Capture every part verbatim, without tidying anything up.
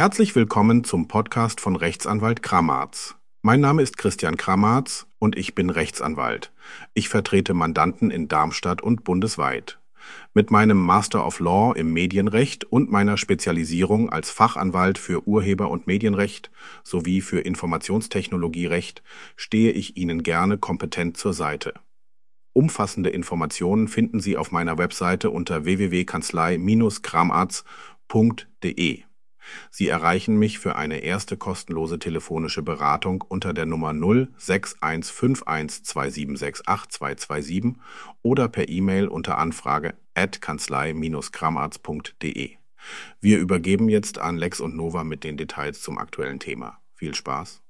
Herzlich willkommen zum Podcast von Rechtsanwalt Kramarz. Mein Name ist Christian Kramarz und ich bin Rechtsanwalt. Ich vertrete Mandanten in Darmstadt und bundesweit. Mit meinem Master of Law im Medienrecht und meiner Spezialisierung als Fachanwalt für Urheber- und Medienrecht sowie für Informationstechnologierecht stehe ich Ihnen gerne kompetent zur Seite. Umfassende Informationen finden Sie auf meiner Webseite unter w w w punkt kanzlei Bindestrich kramarz punkt de. Sie erreichen mich für eine erste kostenlose telefonische Beratung unter der Nummer null sechs eins fünf eins zwei sieben sechs acht zwei zwei sieben oder per E-Mail unter Anfrage at kanzlei Bindestrich kramarz punkt de. Wir übergeben jetzt an Lex und Nova mit den Details zum aktuellen Thema. Viel Spaß!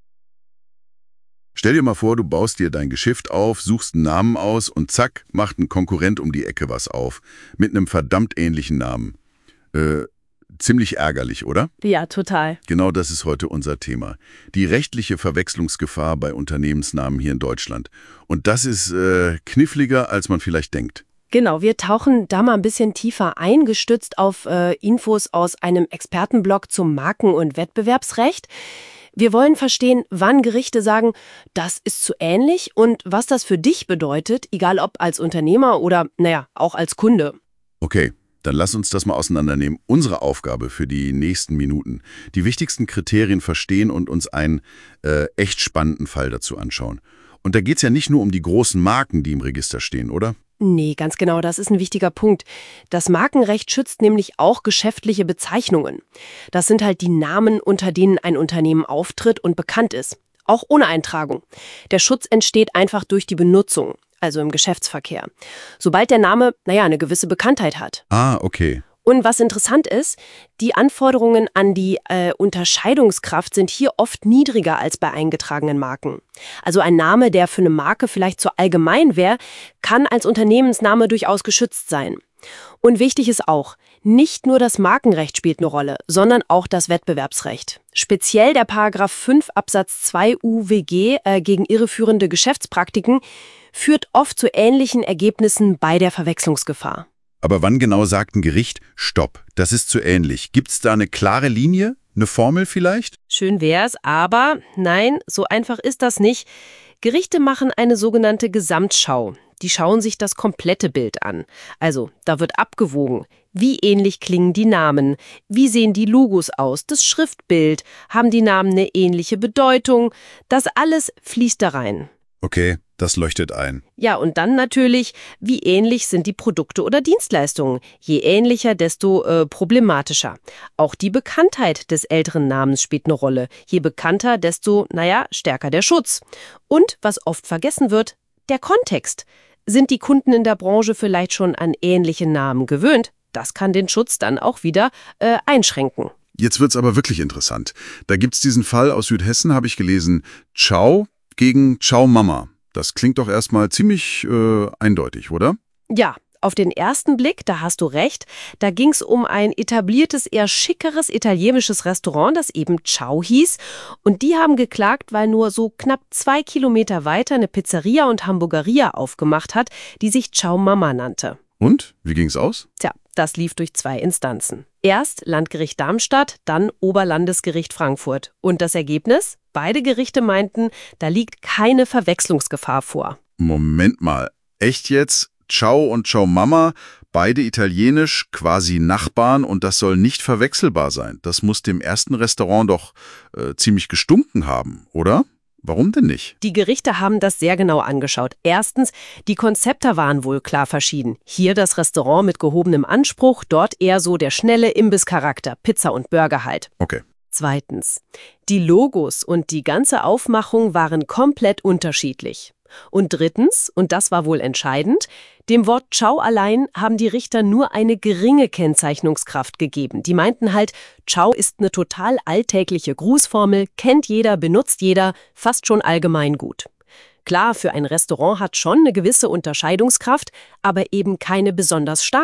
Stell dir mal vor, du baust dir dein Geschäft auf, suchst einen Namen aus und zack, macht ein Konkurrent um die Ecke was auf. Mit einem verdammt ähnlichen Namen. Äh, ziemlich ärgerlich, oder? Ja, total. Genau das ist heute unser Thema. Die rechtliche Verwechslungsgefahr bei Unternehmensnamen hier in Deutschland. Und das ist äh, kniffliger, als man vielleicht denkt. Genau, wir tauchen da mal ein bisschen tiefer ein, gestützt auf äh, Infos aus einem Expertenblog zum Marken- und Wettbewerbsrecht. Wir wollen verstehen, wann Gerichte sagen, das ist zu ähnlich und was das für dich bedeutet, egal ob als Unternehmer oder, naja, auch als Kunde. Okay, dann lass uns das mal auseinandernehmen. Unsere Aufgabe für die nächsten Minuten. Die wichtigsten Kriterien verstehen und uns einen äh, echt spannenden Fall dazu anschauen. Und da geht es ja nicht nur um die großen Marken, die im Register stehen, oder? Nee, ganz genau, das ist ein wichtiger Punkt. Das Markenrecht schützt nämlich auch geschäftliche Bezeichnungen. Das sind halt die Namen, unter denen ein Unternehmen auftritt und bekannt ist. Auch ohne Eintragung. Der Schutz entsteht einfach durch die Benutzung, also im Geschäftsverkehr. Sobald der Name, naja, eine gewisse Bekanntheit hat. Ah, okay. Und was interessant ist, die Anforderungen an die äh, Unterscheidungskraft sind hier oft niedriger als bei eingetragenen Marken. Also ein Name, der für eine Marke vielleicht zu allgemein wäre, kann als Unternehmensname durchaus geschützt sein. Und wichtig ist auch, nicht nur das Markenrecht spielt eine Rolle, sondern auch das Wettbewerbsrecht. Speziell der Paragraph fünf Absatz zwei U W G äh, gegen irreführende Geschäftspraktiken führt oft zu ähnlichen Ergebnissen bei der Verwechslungsgefahr. Aber wann genau sagt ein Gericht, stopp, das ist zu ähnlich? Gibt es da eine klare Linie, eine Formel vielleicht? Schön wär's, aber nein, so einfach ist das nicht. Gerichte machen eine sogenannte Gesamtschau. Die schauen sich das komplette Bild an. Also, da wird abgewogen. Wie ähnlich klingen die Namen? Wie sehen die Logos aus? Das Schriftbild? Haben die Namen eine ähnliche Bedeutung? Das alles fließt da rein. Okay, das leuchtet ein. Ja, und dann natürlich, wie ähnlich sind die Produkte oder Dienstleistungen? Je ähnlicher, desto äh, problematischer. Auch die Bekanntheit des älteren Namens spielt eine Rolle. Je bekannter, desto, naja, stärker der Schutz. Und, was oft vergessen wird, der Kontext. Sind die Kunden in der Branche vielleicht schon an ähnliche Namen gewöhnt? Das kann den Schutz dann auch wieder äh, einschränken. Jetzt wird's aber wirklich interessant. Da gibt's diesen Fall aus Südhessen, habe ich gelesen, Ciao gegen Ciao Mama. Das klingt doch erstmal ziemlich äh, eindeutig, oder? Ja, auf den ersten Blick, da hast du recht, da ging es um ein etabliertes, eher schickeres italienisches Restaurant, das eben Ciao hieß. Und die haben geklagt, weil nur so knapp zwei Kilometer weiter eine Pizzeria und Hamburgeria aufgemacht hat, die sich Ciao Mama nannte. Und? Wie ging's aus? Tja, das lief durch zwei Instanzen. Erst Landgericht Darmstadt, dann Oberlandesgericht Frankfurt. Und das Ergebnis? Beide Gerichte meinten, da liegt keine Verwechslungsgefahr vor. Moment mal, echt jetzt? Ciao und Ciao Mama, beide italienisch, quasi Nachbarn und das soll nicht verwechselbar sein. Das muss dem ersten Restaurant doch äh, ziemlich gestunken haben, oder? Warum denn nicht? Die Gerichte haben das sehr genau angeschaut. Erstens, die Konzepte waren wohl klar verschieden. Hier das Restaurant mit gehobenem Anspruch, dort eher so der schnelle Imbisscharakter, Pizza und Burger halt. Okay. Zweitens, die Logos und die ganze Aufmachung waren komplett unterschiedlich. Und drittens, und das war wohl entscheidend, dem Wort Ciao allein haben die Richter nur eine geringe Kennzeichnungskraft gegeben. Die meinten halt, Ciao ist eine total alltägliche Grußformel, kennt jeder, benutzt jeder, fast schon allgemein gut. Klar, für ein Restaurant hat schon eine gewisse Unterscheidungskraft, aber eben keine besonders starke.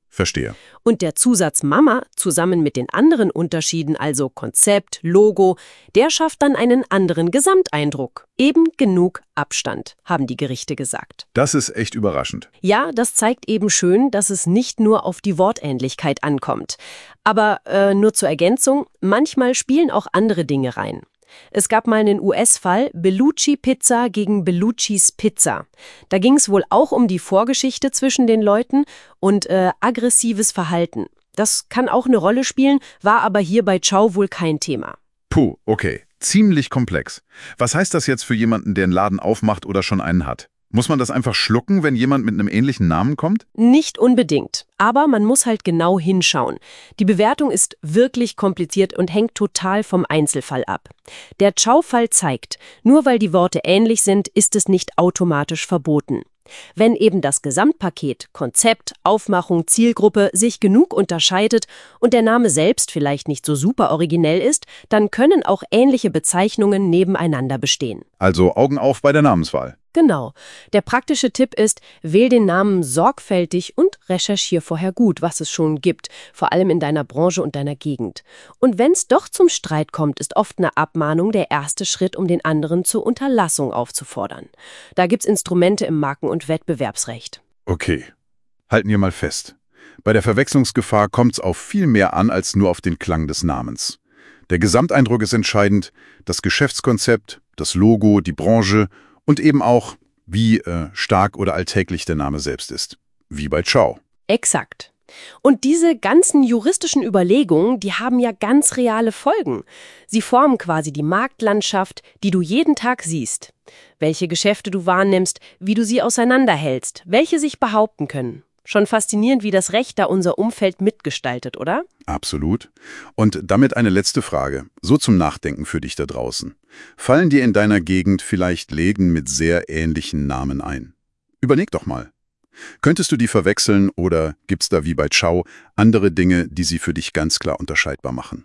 Verstehe. Und der Zusatz Mama zusammen mit den anderen Unterschieden, also Konzept, Logo, der schafft dann einen anderen Gesamteindruck. Eben genug Abstand, haben die Gerichte gesagt. Das ist echt überraschend. Ja, das zeigt eben schön, dass es nicht nur auf die Wortähnlichkeit ankommt. Aber äh, nur zur Ergänzung, manchmal spielen auch andere Dinge rein. Es gab mal einen U S-Fall, Bellucci Pizza gegen Bellucci's Pizza. Da ging es wohl auch um die Vorgeschichte zwischen den Leuten und äh, aggressives Verhalten. Das kann auch eine Rolle spielen, war aber hier bei Ciao wohl kein Thema. Puh, okay. Ziemlich komplex. Was heißt das jetzt für jemanden, der einen Laden aufmacht oder schon einen hat? Muss man das einfach schlucken, wenn jemand mit einem ähnlichen Namen kommt? Nicht unbedingt, aber man muss halt genau hinschauen. Die Bewertung ist wirklich kompliziert und hängt total vom Einzelfall ab. Der Ciao-Fall zeigt, nur weil die Worte ähnlich sind, ist es nicht automatisch verboten. Wenn eben das Gesamtpaket, Konzept, Aufmachung, Zielgruppe sich genug unterscheidet und der Name selbst vielleicht nicht so super originell ist, dann können auch ähnliche Bezeichnungen nebeneinander bestehen. Also Augen auf bei der Namenswahl. Genau. Der praktische Tipp ist, wähl den Namen sorgfältig und recherchier vorher gut, was es schon gibt, vor allem in deiner Branche und deiner Gegend. Und wenn es doch zum Streit kommt, ist oft eine Abmahnung der erste Schritt, um den anderen zur Unterlassung aufzufordern. Da gibt's Instrumente im Marken- und Wettbewerbsrecht. Okay. Halten wir mal fest. Bei der Verwechslungsgefahr kommt es auf viel mehr an als nur auf den Klang des Namens. Der Gesamteindruck ist entscheidend, das Geschäftskonzept, das Logo, die Branche und eben auch, wie äh, stark oder alltäglich der Name selbst ist. Wie bei Ciao. Exakt. Und diese ganzen juristischen Überlegungen, die haben ja ganz reale Folgen. Sie formen quasi die Marktlandschaft, die du jeden Tag siehst. Welche Geschäfte du wahrnimmst, wie du sie auseinanderhältst, welche sich behaupten können. Schon faszinierend, wie das Recht da unser Umfeld mitgestaltet, oder? Absolut. Und damit eine letzte Frage, so zum Nachdenken für dich da draußen. Fallen dir in deiner Gegend vielleicht Läden mit sehr ähnlichen Namen ein? Überleg doch mal. Könntest du die verwechseln oder gibt's da wie bei Ciao andere Dinge, die sie für dich ganz klar unterscheidbar machen?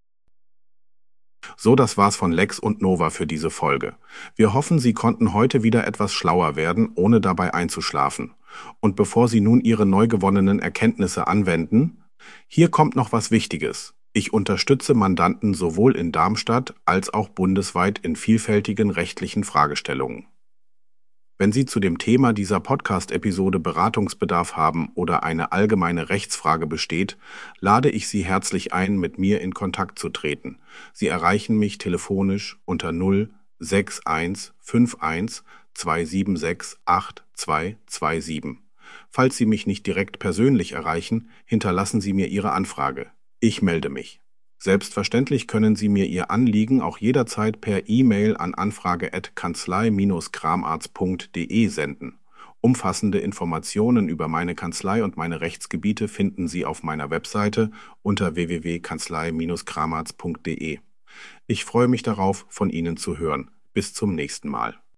So, das war's von Lex und Nova für diese Folge. Wir hoffen, Sie konnten heute wieder etwas schlauer werden, ohne dabei einzuschlafen. Und bevor Sie nun Ihre neu gewonnenen Erkenntnisse anwenden, hier kommt noch was Wichtiges. Ich unterstütze Mandanten sowohl in Darmstadt als auch bundesweit in vielfältigen rechtlichen Fragestellungen. Wenn Sie zu dem Thema dieser Podcast-Episode Beratungsbedarf haben oder eine allgemeine Rechtsfrage besteht, lade ich Sie herzlich ein, mit mir in Kontakt zu treten. Sie erreichen mich telefonisch unter null sechs eins fünf eins zwei sieben sechs acht zwei zwei sieben. Falls Sie mich nicht direkt persönlich erreichen, hinterlassen Sie mir Ihre Anfrage. Ich melde mich. Selbstverständlich können Sie mir Ihr Anliegen auch jederzeit per E-Mail an anfrage at kanzlei Bindestrich kramarz punkt de senden. Umfassende Informationen über meine Kanzlei und meine Rechtsgebiete finden Sie auf meiner Webseite unter w w w punkt kanzlei Bindestrich kramarz punkt de. Ich freue mich darauf, von Ihnen zu hören. Bis zum nächsten Mal.